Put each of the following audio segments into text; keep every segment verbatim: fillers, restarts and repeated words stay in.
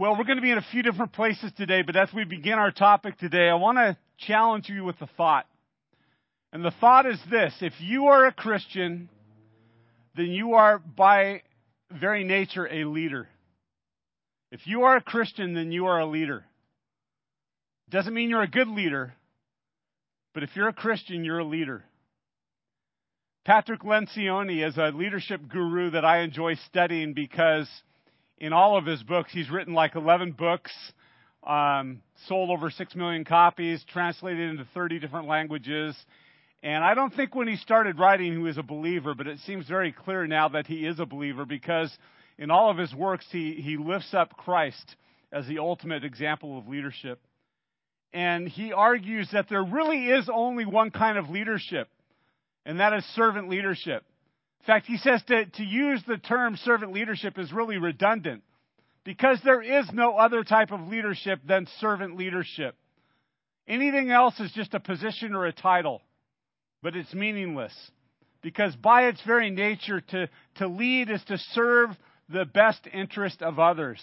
Well, we're going to be in a few different places today, but as we begin our topic today, I want to challenge you with a thought. And the thought is this: if you are a Christian, then you are by very nature a leader. If you are a Christian, then you are a leader. Doesn't mean you're a good leader, but if you're a Christian, you're a leader. Patrick Lencioni is a leadership guru that I enjoy studying because in all of his books, he's written like eleven books, um, sold over six million copies, translated into thirty different languages. And I don't think when he started writing he was a believer, but it seems very clear now that he is a believer because in all of his works he, he lifts up Christ as the ultimate example of leadership. And he argues that there really is only one kind of leadership, and that is servant leadership. In fact, he says to, to use the term servant leadership is really redundant because there is no other type of leadership than servant leadership. Anything else is just a position or a title, but it's meaningless because by its very nature, to, to lead is to serve the best interest of others.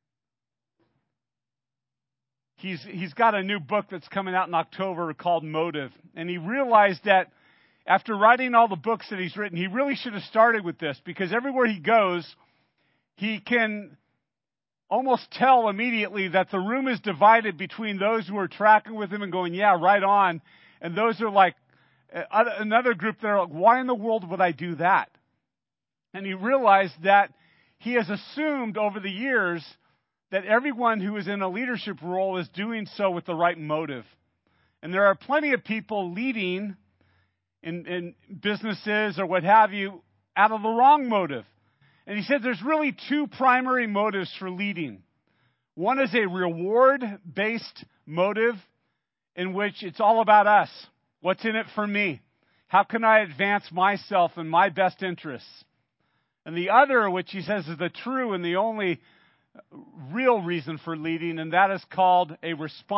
He's, he's got a new book that's coming out in October called Motive, and he realized that after writing all the books that he's written, he really should have started with this because everywhere he goes, he can almost tell immediately that the room is divided between those who are tracking with him and going, yeah, right on, and those are like, another group that are like, why in the world would I do that? And he realized that he has assumed over the years that everyone who is in a leadership role is doing so with the right motive. And there are plenty of people leading In, in businesses or what have you, out of the wrong motive. And he said there's really two primary motives for leading. One is a reward-based motive in which it's all about us. What's in it for me? How can I advance myself and my best interests? And the other, which he says is the true and the only real reason for leading, and that is called a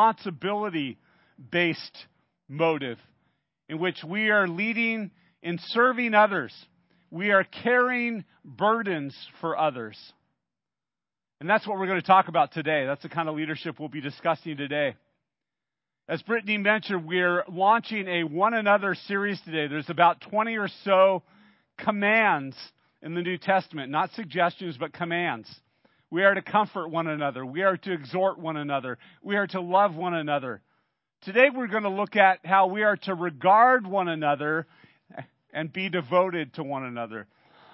responsibility-based motive, in which we are leading in serving others. We are carrying burdens for others. And that's what we're going to talk about today. That's the kind of leadership we'll be discussing today. As Brittany mentioned, we're launching a One Another series today. There's about twenty or so commands in the New Testament, not suggestions, but commands. We are to comfort one another. We are to exhort one another. We are to love one another. Today we're going to look at how we are to regard one another and be devoted to one another.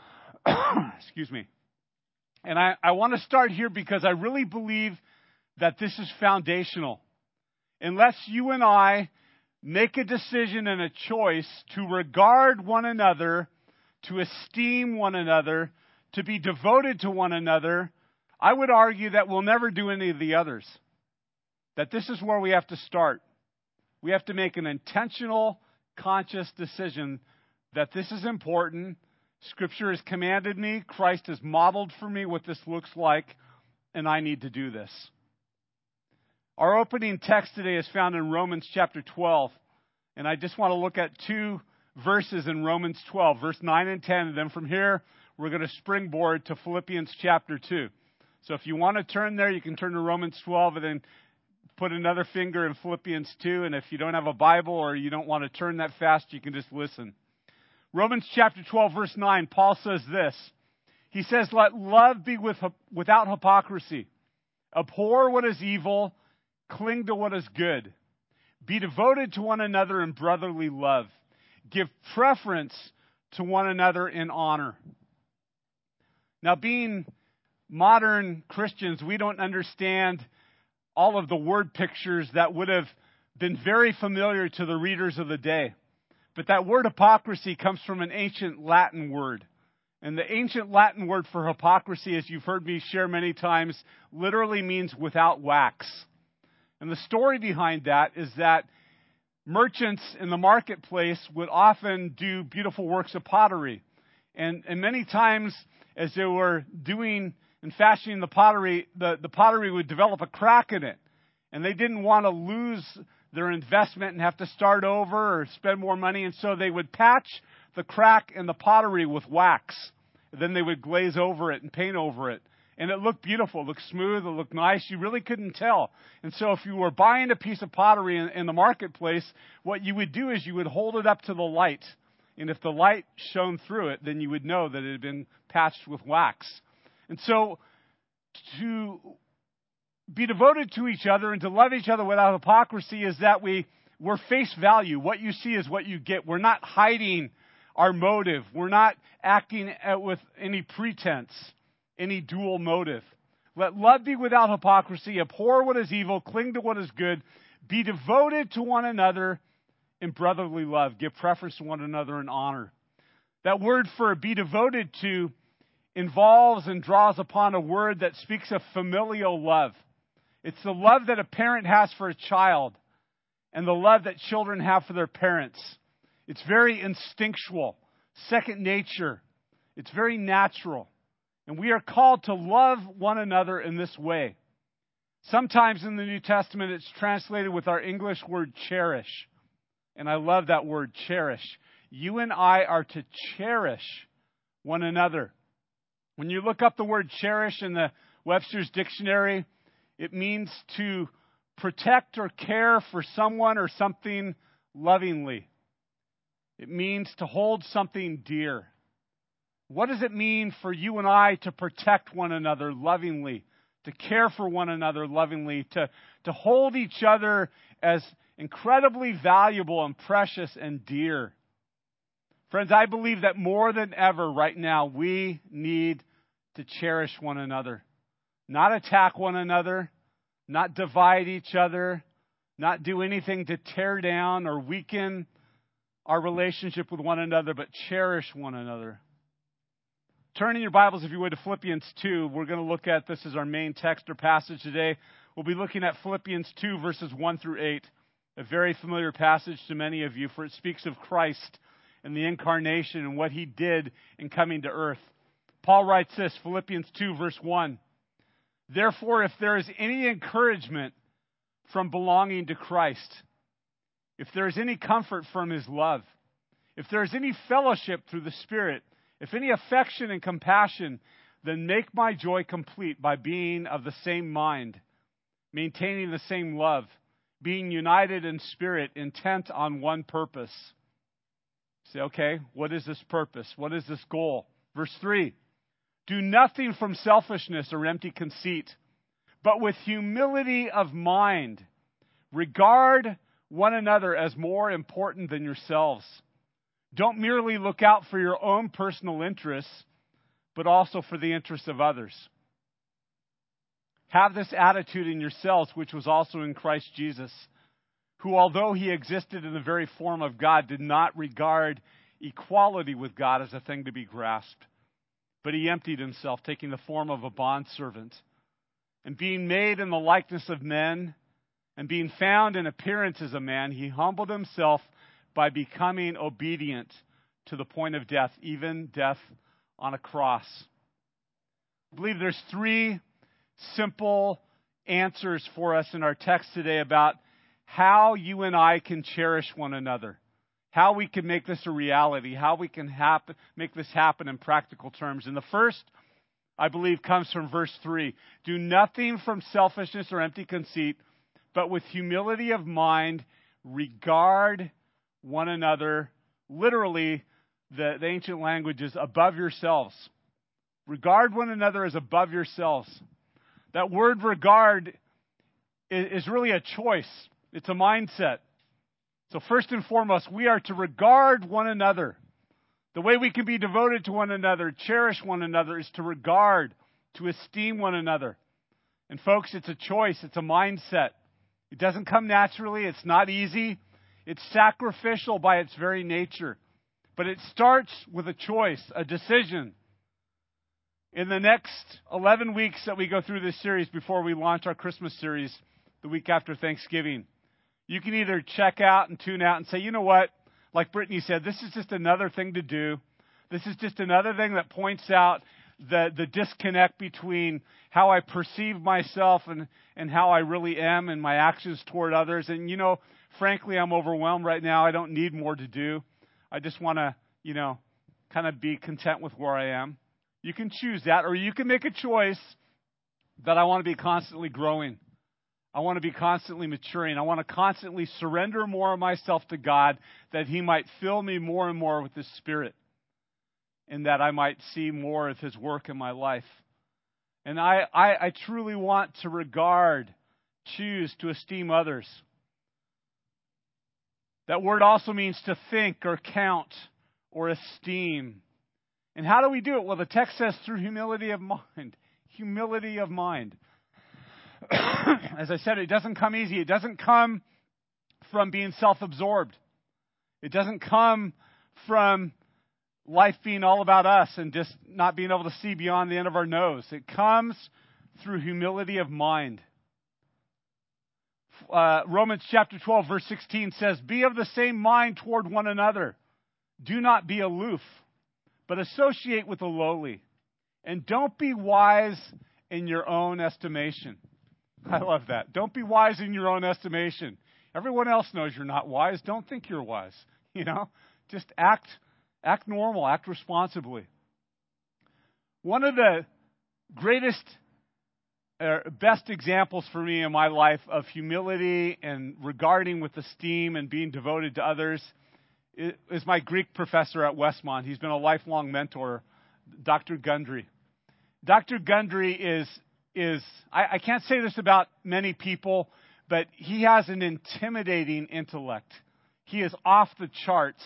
Excuse me. And I, I want to start here because I really believe that this is foundational. Unless you and I make a decision and a choice to regard one another, to esteem one another, to be devoted to one another, I would argue that we'll never do any of the others. That this is where we have to start. We have to make an intentional, conscious decision that this is important. Scripture has commanded me. Christ has modeled for me what this looks like, and I need to do this. Our opening text today is found in Romans chapter twelve, and I just want to look at two verses in Romans twelve, verse nine and ten, and then from here we're going to springboard to Philippians chapter two. So if you want to turn there, you can turn to Romans twelve and then put another finger in Philippians two, and if you don't have a Bible or you don't want to turn that fast, you can just listen. Romans chapter twelve, verse nine, Paul says this. He says, let love be with, without hypocrisy. Abhor what is evil, cling to what is good. Be devoted to one another in brotherly love. Give preference to one another in honor. Now, being modern Christians, we don't understand all of the word pictures that would have been very familiar to the readers of the day. But that word hypocrisy comes from an ancient Latin word. And the ancient Latin word for hypocrisy, as you've heard me share many times, literally means without wax. And the story behind that is that merchants in the marketplace would often do beautiful works of pottery. And, and many times as they were doing and fashioning the pottery, the, the pottery would develop a crack in it. And they didn't want to lose their investment and have to start over or spend more money. And so they would patch the crack in the pottery with wax. And then they would glaze over it and paint over it. And it looked beautiful, it looked smooth, it looked nice. You really couldn't tell. And so if you were buying a piece of pottery in, in the marketplace, what you would do is you would hold it up to the light. And if the light shone through it, then you would know that it had been patched with wax. And so to be devoted to each other and to love each other without hypocrisy is that we, we're face value. What you see is what you get. We're not hiding our motive. We're not acting with any pretense, any dual motive. Let love be without hypocrisy. Abhor what is evil. Cling to what is good. Be devoted to one another in brotherly love. Give preference to one another in honor. That word for be devoted to involves and draws upon a word that speaks of familial love. It's the love that a parent has for a child and the love that children have for their parents. It's very instinctual, second nature. It's very natural. And we are called to love one another in this way. Sometimes in the New Testament, it's translated with our English word cherish. And I love that word, cherish. You and I are to cherish one another. When you look up the word cherish in the Webster's Dictionary, it means to protect or care for someone or something lovingly. It means to hold something dear. What does it mean for you and I to protect one another lovingly, to care for one another lovingly, to, to hold each other as incredibly valuable and precious and dear? Friends, I believe that more than ever right now, we need to cherish one another. Not attack one another, not divide each other, not do anything to tear down or weaken our relationship with one another, but cherish one another. Turn in your Bibles, if you would, to Philippians two. We're going to look at this as our main text or passage today. We'll be looking at Philippians two, verses one through eight, a very familiar passage to many of you, for it speaks of Christ and the incarnation and what he did in coming to earth. Paul writes this, Philippians two, verse one. Therefore, if there is any encouragement from belonging to Christ, if there is any comfort from his love, if there is any fellowship through the Spirit, if any affection and compassion, then make my joy complete by being of the same mind, maintaining the same love, being united in spirit, intent on one purpose. Say, okay, what is this purpose? What is this goal? Verse three, do nothing from selfishness or empty conceit, but with humility of mind, regard one another as more important than yourselves. Don't merely look out for your own personal interests, but also for the interests of others. Have this attitude in yourselves, which was also in Christ Jesus, who, although he existed in the very form of God, did not regard equality with God as a thing to be grasped. But he emptied himself, taking the form of a bondservant. And being made in the likeness of men, and being found in appearance as a man, he humbled himself by becoming obedient to the point of death, even death on a cross. I believe there's three simple answers for us in our text today about how you and I can cherish one another, how we can make this a reality, how we can happen, make this happen in practical terms. And the first, I believe, comes from verse three. Do nothing from selfishness or empty conceit, but with humility of mind, regard one another. Literally, the, the ancient language is above yourselves. Regard one another as above yourselves. That word regard is, is really a choice. It's a mindset. So first and foremost, we are to regard one another. The way we can be devoted to one another, cherish one another, is to regard, to esteem one another. And folks, it's a choice. It's a mindset. It doesn't come naturally. It's not easy. It's sacrificial by its very nature. But it starts with a choice, a decision. In the next eleven weeks that we go through this series before we launch our Christmas series the week after Thanksgiving, you can either check out and tune out and say, you know what, like Brittany said, this is just another thing to do. This is just another thing that points out the, the disconnect between how I perceive myself and, and how I really am and my actions toward others. And, you know, frankly, I'm overwhelmed right now. I don't need more to do. I just want to, you know, kind of be content with where I am. You can choose that, or you can make a choice that I want to be constantly growing. I want to be constantly maturing. I want to constantly surrender more of myself to God, that He might fill me more and more with His Spirit, and that I might see more of His work in my life. And I, I, I truly want to regard, choose to esteem others. That word also means to think or count or esteem. And how do we do it? Well, the text says through humility of mind. Humility of mind. As I said, it doesn't come easy. It doesn't come from being self-absorbed. It doesn't come from life being all about us and just not being able to see beyond the end of our nose. It comes through humility of mind. Uh, Romans chapter twelve, verse sixteen says, "Be of the same mind toward one another. Do not be aloof, but associate with the lowly. And don't be wise in your own estimation." I love that. Don't be wise in your own estimation. Everyone else knows you're not wise. Don't think you're wise. You know, just act, act normal, act responsibly. One of the greatest, uh, best examples for me in my life of humility and regarding with esteem and being devoted to others is my Greek professor at Westmont. He's been a lifelong mentor, Doctor Gundry. Doctor Gundry is, is I, I can't say this about many people, but he has an intimidating intellect. He is off the charts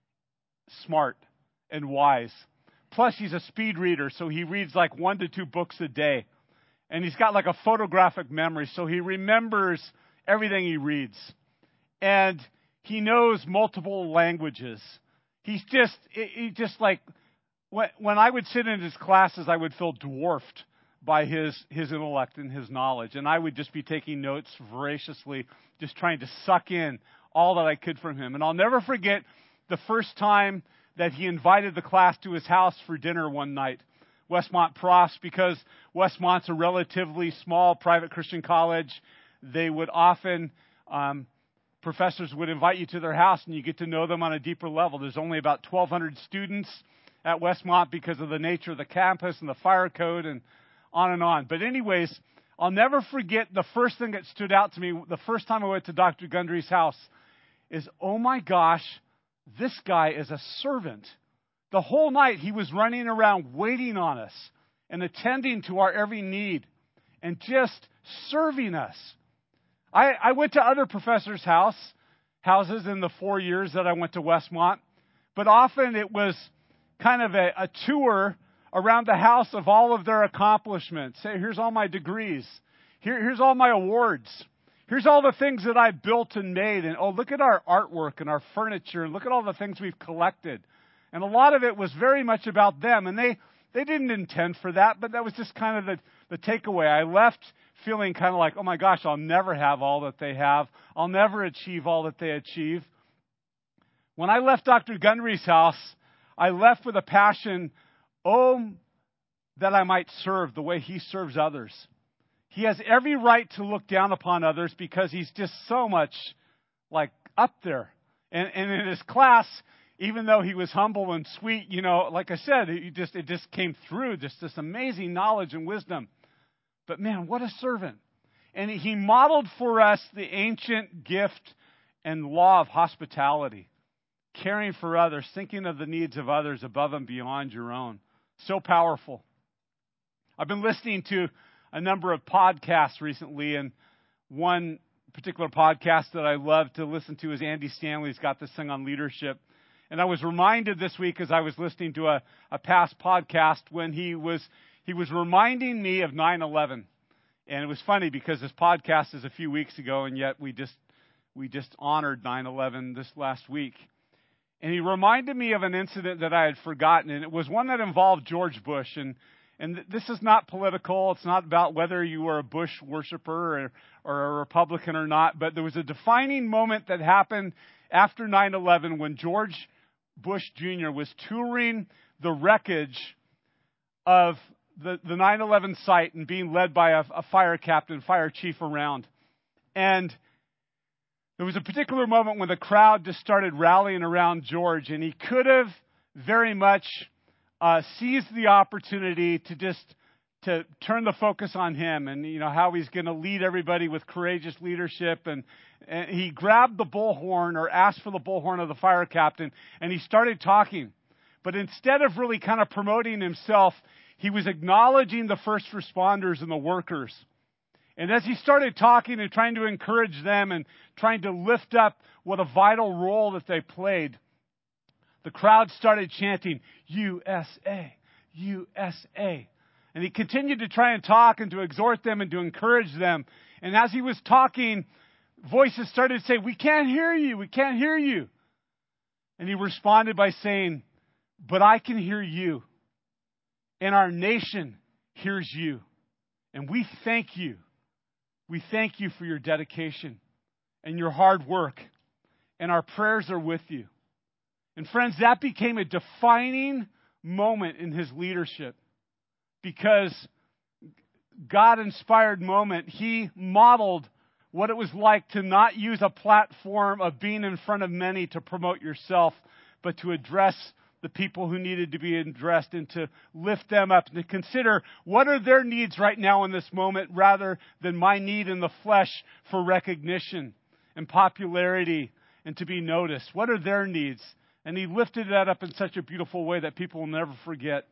smart and wise. Plus, he's a speed reader, so he reads like one to two books a day. And he's got like a photographic memory, so he remembers everything he reads. And he knows multiple languages. He's just, he just like, when I would sit in his classes, I would feel dwarfed by his, his intellect and his knowledge. And I would just be taking notes voraciously, just trying to suck in all that I could from him. And I'll never forget the first time that he invited the class to his house for dinner one night. Westmont Profs, because Westmont's a relatively small private Christian college, they would often, um, professors would invite you to their house and you get to know them on a deeper level. There's only about twelve hundred students at Westmont because of the nature of the campus and the fire code and on and on. But anyways, I'll never forget the first thing that stood out to me the first time I went to Doctor Gundry's house is, oh my gosh, this guy is a servant. The whole night he was running around waiting on us and attending to our every need and just serving us. I, I went to other professors' house, houses in the four years that I went to Westmont, but often it was kind of a, a tour around the house of all of their accomplishments. Say, here's all my degrees. Here, here's all my awards. Here's all the things that I built and made. And oh, look at our artwork and our furniture. And look at all the things we've collected. And a lot of it was very much about them. And they, they didn't intend for that, but that was just kind of the, the takeaway. I left feeling kind of like, oh my gosh, I'll never have all that they have. I'll never achieve all that they achieve. When I left Doctor Gundry's house, I left with a passion, oh, that I might serve the way he serves others. He has every right to look down upon others because he's just so much like up there. And, and in his class, even though he was humble and sweet, you know, like I said, it just, it just came through, just this amazing knowledge and wisdom. But man, what a servant. And he modeled for us the ancient gift and law of hospitality. Caring for others, thinking of the needs of others above and beyond your own. So powerful. I've been listening to a number of podcasts recently, and one particular podcast that I love to listen to is Andy Stanley's got this thing on leadership. And I was reminded this week as I was listening to a, a past podcast when he was he was reminding me of nine eleven. And it was funny because this podcast is a few weeks ago, and yet we just we just honored nine eleven this last week. And he reminded me of an incident that I had forgotten, and it was one that involved George Bush. And, and this is not political. It's not about whether you were a Bush worshiper or, or a Republican or not. But there was a defining moment that happened after nine eleven when George Bush Junior was touring the wreckage of the, the nine eleven site and being led by a, a fire captain, fire chief around. And there was a particular moment when the crowd just started rallying around George, and he could have very much uh, seized the opportunity to just to turn the focus on him and, you know, how he's going to lead everybody with courageous leadership. And, and he grabbed the bullhorn or asked for the bullhorn of the fire captain, and he started talking. But instead of really kind of promoting himself, he was acknowledging the first responders and the workers. And as he started talking and trying to encourage them and trying to lift up what a vital role that they played, the crowd started chanting, U S A, U S A. And he continued to try and talk and to exhort them and to encourage them. And as he was talking, voices started to say, we can't hear you, we can't hear you. And he responded by saying, but I can hear you. And our nation hears you. And we thank you. We thank you for your dedication and your hard work. And our prayers are with you. And friends, that became a defining moment in his leadership. Because God-inspired moment, he modeled what it was like to not use a platform of being in front of many to promote yourself, but to address the people who needed to be addressed and to lift them up and to consider what are their needs right now in this moment rather than my need in the flesh for recognition and popularity and to be noticed. What are their needs? And he lifted that up in such a beautiful way that people will never forget.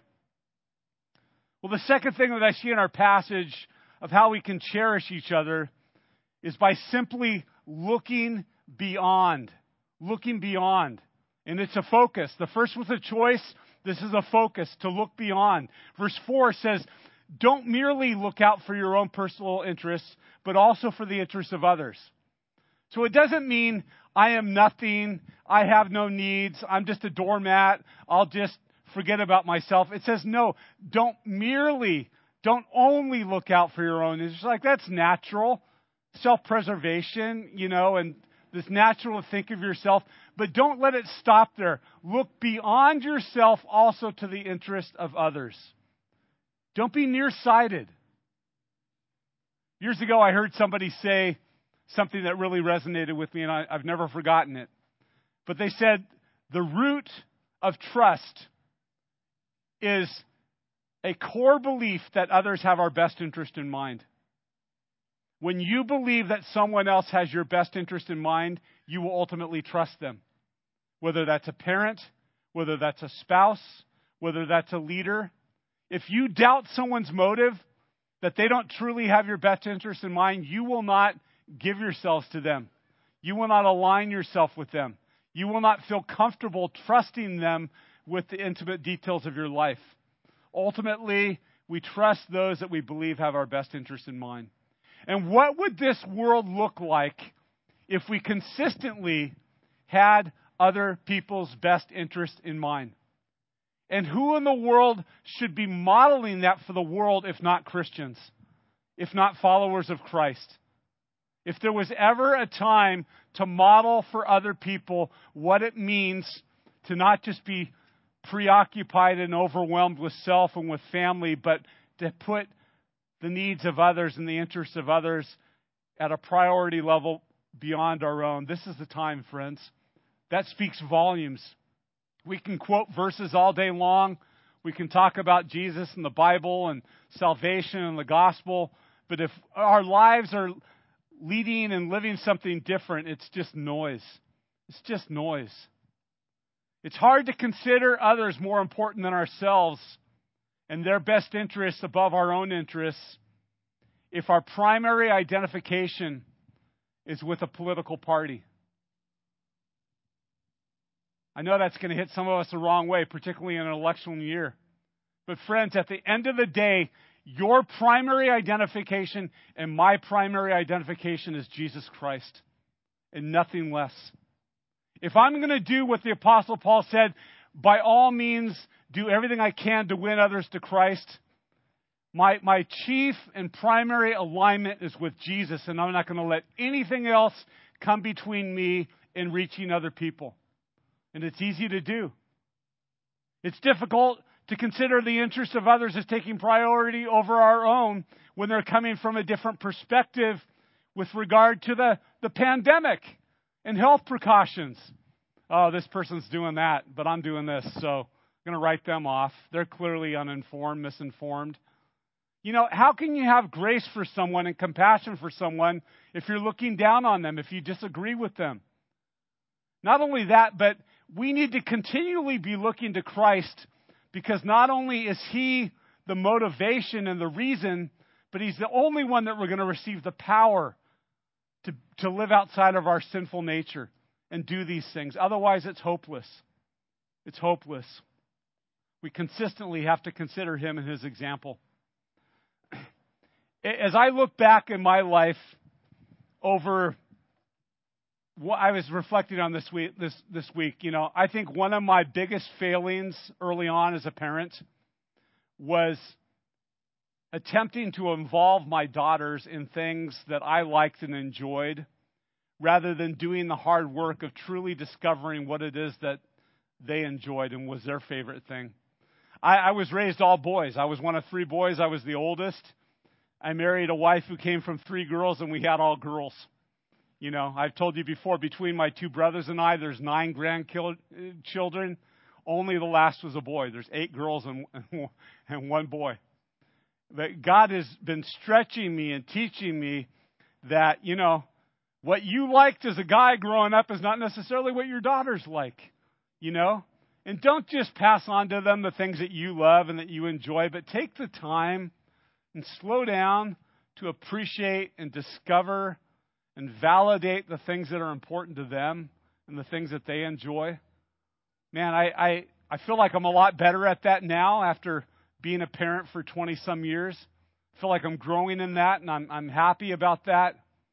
Well, the second thing that I see in our passage of how we can cherish each other is by simply looking beyond. Looking beyond. And it's a focus. The first was a choice. This is a focus, to look beyond. Verse four says, don't merely look out for your own personal interests, but also for the interests of others. So it doesn't mean I am nothing, I have no needs, I'm just a doormat, I'll just forget about myself. It says, no, don't merely, don't only look out for your own. It's like, that's natural. Self-preservation, you know, and this natural to think of yourself. But don't let it stop there. Look beyond yourself also to the interest of others. Don't be nearsighted. Years ago, I heard somebody say something that really resonated with me, and I, I've never forgotten it. But they said, the root of trust is a core belief that others have our best interest in mind. When you believe that someone else has your best interest in mind, you will ultimately trust them. Whether that's a parent, whether that's a spouse, whether that's a leader. If you doubt someone's motive, that they don't truly have your best interest in mind, you will not give yourselves to them. You will not align yourself with them. You will not feel comfortable trusting them with the intimate details of your life. Ultimately, we trust those that we believe have our best interest in mind. And what would this world look like if we consistently had other people's best interest in mind? And who in the world should be modeling that for the world if not Christians, if not followers of Christ? If there was ever a time to model for other people what it means to not just be preoccupied and overwhelmed with self and with family, but to put the needs of others and the interests of others at a priority level beyond our own. This is the time, friends. That speaks volumes. We can quote verses all day long. We can talk about Jesus and the Bible and salvation and the gospel. But if our lives are leading and living something different, it's just noise. It's just noise. It's hard to consider others more important than ourselves and their best interests above our own interests if our primary identification is with a political party. I know that's going to hit some of us the wrong way, particularly in an election year. But friends, at the end of the day, your primary identification and my primary identification is Jesus Christ and nothing less. If I'm going to do what the Apostle Paul said, by all means, do everything I can to win others to Christ, my, my chief and primary alignment is with Jesus, and I'm not going to let anything else come between me and reaching other people. And it's easy to do. It's difficult to consider the interests of others as taking priority over our own when they're coming from a different perspective with regard to the, the pandemic and health precautions. Oh, this person's doing that, but I'm doing this, so I'm going to write them off. They're clearly uninformed, misinformed. You know, how can you have grace for someone and compassion for someone if you're looking down on them, if you disagree with them? Not only that, but we need to continually be looking to Christ, because not only is He the motivation and the reason, but He's the only one that we're going to receive the power to, to live outside of our sinful nature and do these things. Otherwise, it's hopeless. It's hopeless. We consistently have to consider Him and His example. As I look back in my life over what I was reflecting on this week, this, this week, you know, I think one of my biggest failings early on as a parent was attempting to involve my daughters in things that I liked and enjoyed, rather than doing the hard work of truly discovering what it is that they enjoyed and was their favorite thing. I, I was raised all boys. I was one of three boys. I was the oldest. I married a wife who came from three girls, and we had all girls. You know, I've told you before, between my two brothers and I, there's nine grandchildren. Only the last was a boy. There's eight girls and, and one boy. But God has been stretching me and teaching me that, you know, what you liked as a guy growing up is not necessarily what your daughters like, you know. And don't just pass on to them the things that you love and that you enjoy, but take the time and slow down to appreciate and discover and validate the things that are important to them and the things that they enjoy. Man, I, I, I feel like I'm a lot better at that now after being a parent for twenty-some years. I feel like I'm growing in that, and I'm, I'm happy about that.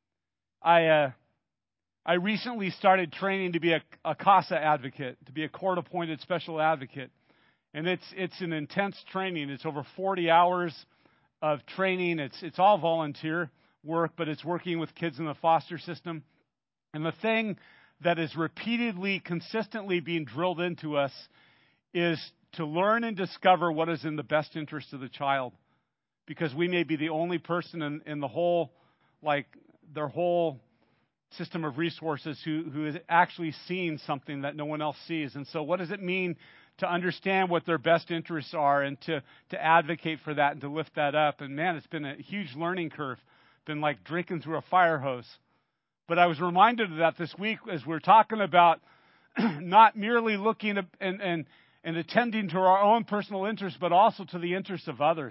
I, uh, I recently started training to be a, a CASA advocate, to be a court-appointed special advocate. And it's it's an intense training. It's over forty hours of training. It's it's all volunteer work, but it's working with kids in the foster system. And the thing that is repeatedly, consistently being drilled into us is to learn and discover what is in the best interest of the child. Because we may be the only person in, in the whole, like, their whole system of resources who, who is actually seeing something that no one else sees. And so what does it mean to understand what their best interests are and to, to advocate for that and to lift that up? And man, it's been a huge learning curve. Been like drinking through a fire hose. But I was reminded of that this week as we're talking about not merely looking at, and, and, and attending to our own personal interests, but also to the interests of others.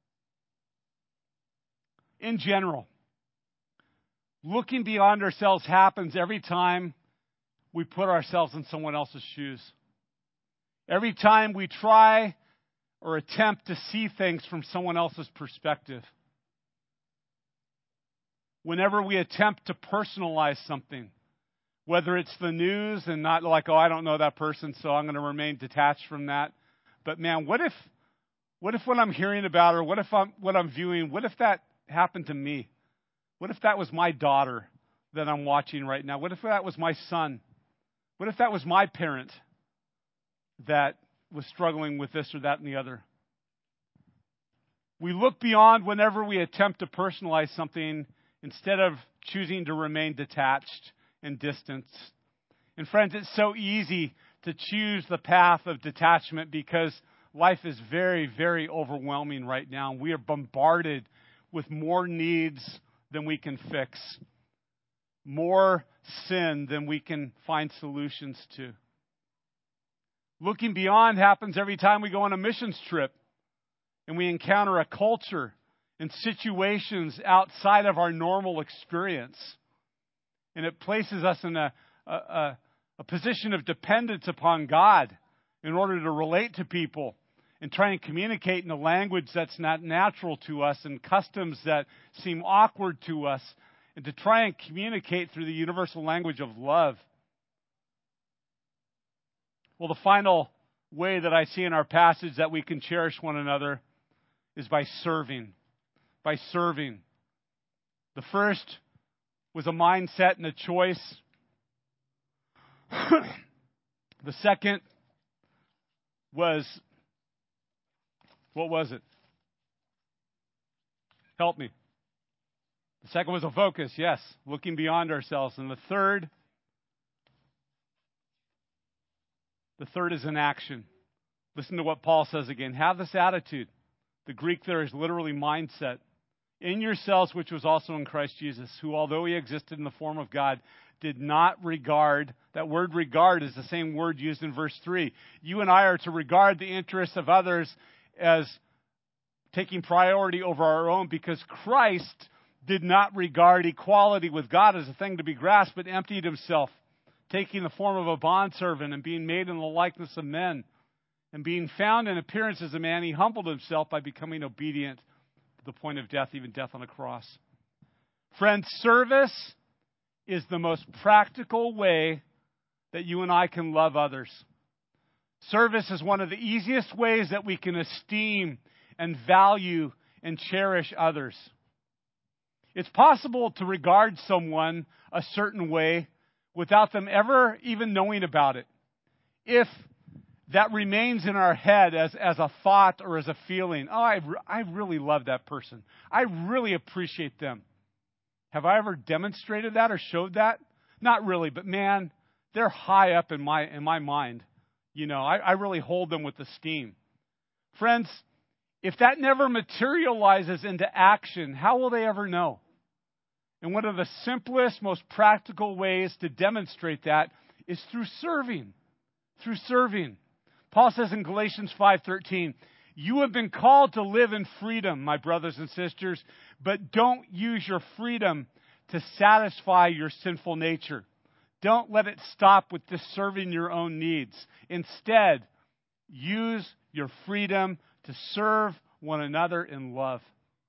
In general, looking beyond ourselves happens every time we put ourselves in someone else's shoes. Every time we try or attempt to see things from someone else's perspective. Whenever we attempt to personalize something, whether it's the news and not like, oh, I don't know that person, so I'm going to remain detached from that. But man, what if, what if what I'm hearing about, or what if I'm, what I'm viewing, what if that happened to me? What if that was my daughter that I'm watching right now? What if that was my son? What if that was my parent that was struggling with this or that and the other? We look beyond whenever we attempt to personalize something instead of choosing to remain detached and distant. And friends, it's so easy to choose the path of detachment because life is very, very overwhelming right now. We are bombarded with more needs than we can fix, more sin than we can find solutions to. Looking beyond happens every time we go on a missions trip and we encounter a culture and situations outside of our normal experience. And it places us in a, a, a position of dependence upon God in order to relate to people and try and communicate in a language that's not natural to us and customs that seem awkward to us, and to try and communicate through the universal language of love. Well, the final way that I see in our passage that we can cherish one another is by serving. By serving. The first was a mindset and a choice. The second was, what was it? Help me. The second was a focus, yes, looking beyond ourselves. And the third, the third is an action. Listen to what Paul says again. Have this attitude. The Greek there is literally mindset. In yourselves, which was also in Christ Jesus, who, although he existed in the form of God, did not regard, that word regard is the same word used in verse three. You and I are to regard the interests of others as taking priority over our own, because Christ did not regard equality with God as a thing to be grasped, but emptied himself, taking the form of a bondservant and being made in the likeness of men. And being found in appearance as a man, he humbled himself by becoming obedient to the point of death, even death on a cross. Friends, service is the most practical way that you and I can love others. Service is one of the easiest ways that we can esteem and value and cherish others. It's possible to regard someone a certain way without them ever even knowing about it, if that remains in our head as, as a thought or as a feeling. Oh, I, I really love that person. I really appreciate them. Have I ever demonstrated that or showed that? Not really, but man, they're high up in my in my mind. You know, I, I really hold them with esteem. Friends, if that never materializes into action, how will they ever know? And one of the simplest, most practical ways to demonstrate that is through serving. Through serving. Paul says in Galatians five thirteen, you have been called to live in freedom, my brothers and sisters, but don't use your freedom to satisfy your sinful nature. Don't let it stop with just serving your own needs. Instead, use your freedom to serve one another in love.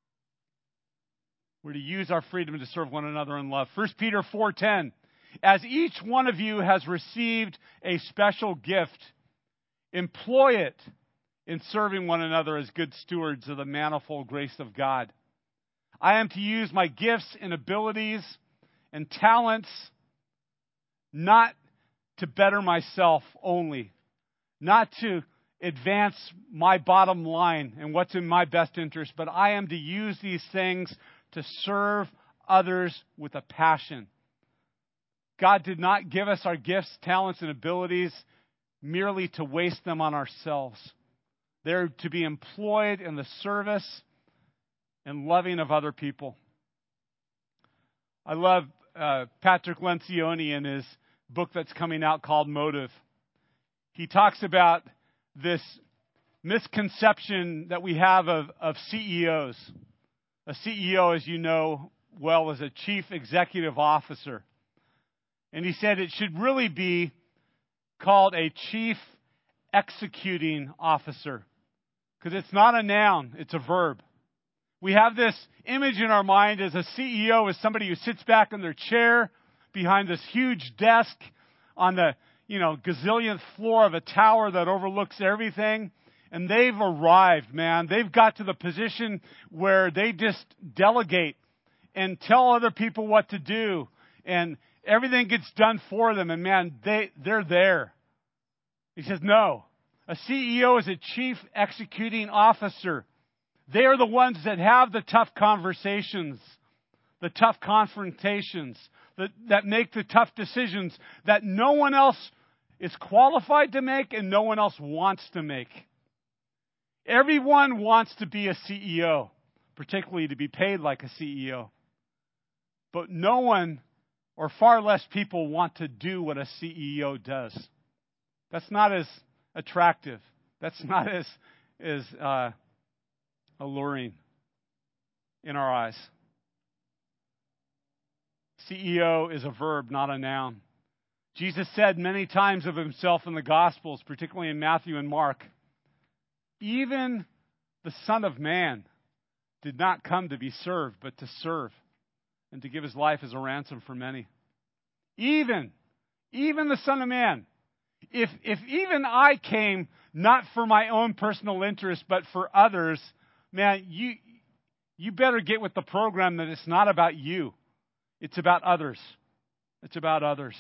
We're to use our freedom to serve one another in love. First Peter four ten, as each one of you has received a special gift, employ it in serving one another as good stewards of the manifold grace of God. I am to use my gifts and abilities and talents not to better myself only, not to advance my bottom line and what's in my best interest, but I am to use these things to serve others with a passion. God did not give us our gifts, talents, and abilities merely to waste them on ourselves. They're to be employed in the service and loving of other people. I love uh, Patrick Lencioni in his book that's coming out called Motive. He talks about this misconception that we have of, of C E Os. A C E O, as you know well, is a chief executive officer. And he said it should really be called a chief executing officer, because it's not a noun, it's a verb. We have this image in our mind as a C E O as somebody who sits back in their chair behind this huge desk on the, you know, gazillionth floor of a tower that overlooks everything. And they've arrived, man. They've got to the position where they just delegate and tell other people what to do. And everything gets done for them. And man, they, they're there. He says, no. A C E O is a chief executing officer. They are the ones that have the tough conversations, the tough confrontations, that, that make the tough decisions that no one else is qualified to make and no one else wants to make. Everyone wants to be a C E O, particularly to be paid like a C E O. But no one, or far less people, want to do what a C E O does. That's not as attractive. That's not as, as uh, alluring in our eyes. C E O is a verb, not a noun. Jesus said many times of himself in the Gospels, particularly in Matthew and Mark, even the Son of Man did not come to be served, but to serve and to give his life as a ransom for many. Even, even the Son of Man. If, if even I came not for my own personal interest, but for others, man, you, you better get with the program that it's not about you. It's about others. It's about others.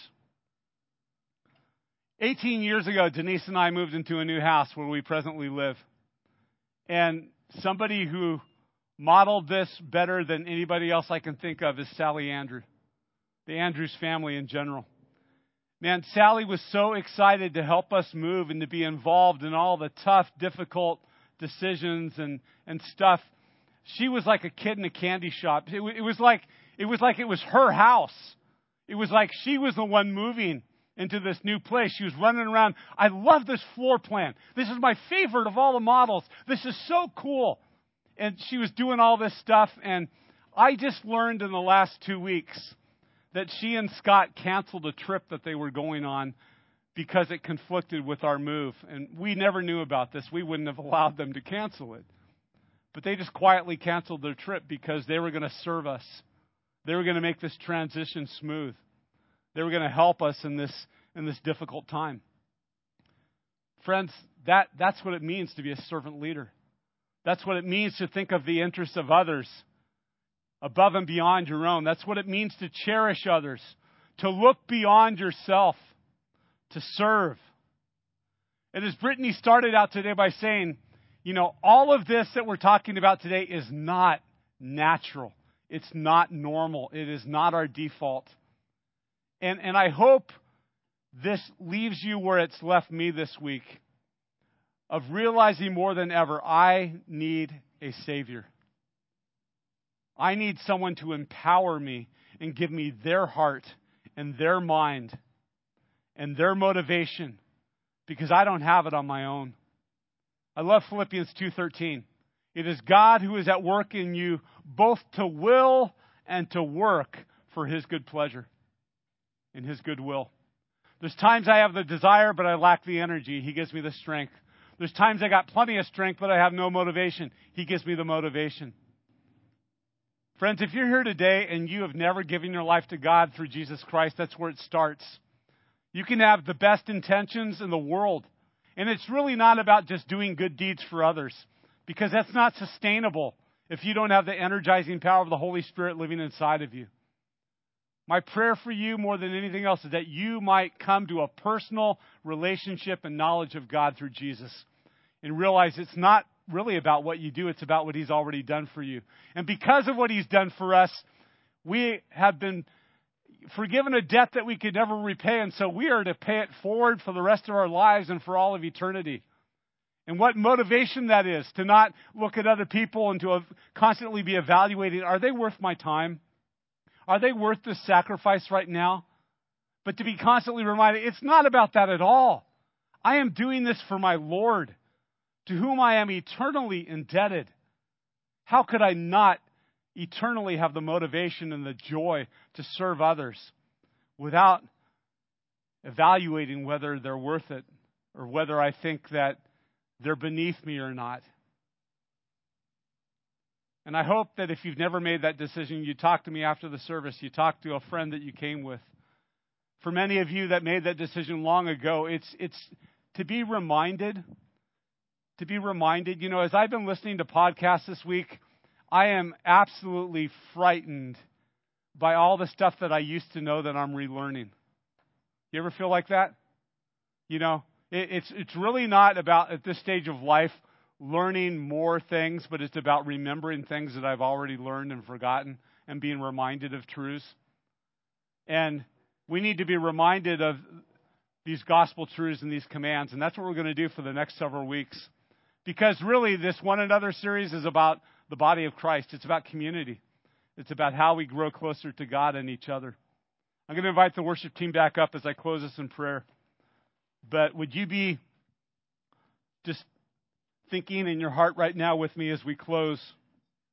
eighteen years ago, Denise and I moved into a new house where we presently live. And somebody who modeled this better than anybody else I can think of is Sally Andrew, the Andrews family in general. Man, Sally was so excited to help us move and to be involved in all the tough, difficult decisions and, and stuff, she was like a kid in a candy shop. It, it was like it was like it was her house. It was like she was the one moving into this new place. She was running around. I love this floor plan. This is my favorite of all the models. This is so cool. And she was doing all this stuff. And I just learned in the last two weeks that she and Scott canceled a trip that they were going on because it conflicted with our move. And we never knew about this. We wouldn't have allowed them to cancel it. But they just quietly canceled their trip because they were going to serve us. They were going to make this transition smooth. They were going to help us in this in this difficult time. Friends, that, that's what it means to be a servant leader. That's what it means to think of the interests of others above and beyond your own. That's what it means to cherish others, to look beyond yourself, to serve. And as Brittany started out today by saying, you know, all of this that we're talking about today is not natural. It's not normal. It is not our default. And and I hope this leaves you where it's left me this week, of realizing more than ever, I need a Savior. I need someone to empower me and give me their heart and their mind and their motivation, because I don't have it on my own. I love Philippians two thirteen. It is God who is at work in you, both to will and to work for His good pleasure and His good will. There's times I have the desire, but I lack the energy. He gives me the strength. There's times I got plenty of strength, but I have no motivation. He gives me the motivation. Friends, if you're here today and you have never given your life to God through Jesus Christ, that's where it starts. You can have the best intentions in the world. And it's really not about just doing good deeds for others, because that's not sustainable if you don't have the energizing power of the Holy Spirit living inside of you. My prayer for you more than anything else is that you might come to a personal relationship and knowledge of God through Jesus and realize it's not really about what you do, it's about what He's already done for you. And because of what He's done for us, we have been forgiven a debt that we could never repay, and so we are to pay it forward for the rest of our lives and for all of eternity. And what motivation that is, to not look at other people and to constantly be evaluating, are they worth my time? Are they worth the sacrifice right now? But to be constantly reminded, it's not about that at all. I am doing this for my Lord, to whom I am eternally indebted. How could I not eternally have the motivation and the joy to serve others without evaluating whether they're worth it or whether I think that they're beneath me or not? And I hope that if you've never made that decision, you talk to me after the service. You talk to a friend that you came with. For many of you that made that decision long ago, it's it's to be reminded, to be reminded, you know, as I've been listening to podcasts this week, I am absolutely frightened by all the stuff that I used to know that I'm relearning. You ever feel like that? You know, it, it's it's really not about, at this stage of life, learning more things, but it's about remembering things that I've already learned and forgotten and being reminded of truths. And we need to be reminded of these gospel truths and these commands, and that's what we're going to do for the next several weeks. Because really, this One Another series is about the body of Christ. It's about community. It's about how we grow closer to God and each other. I'm going to invite the worship team back up as I close this in prayer. But would you be just thinking in your heart right now with me as we close?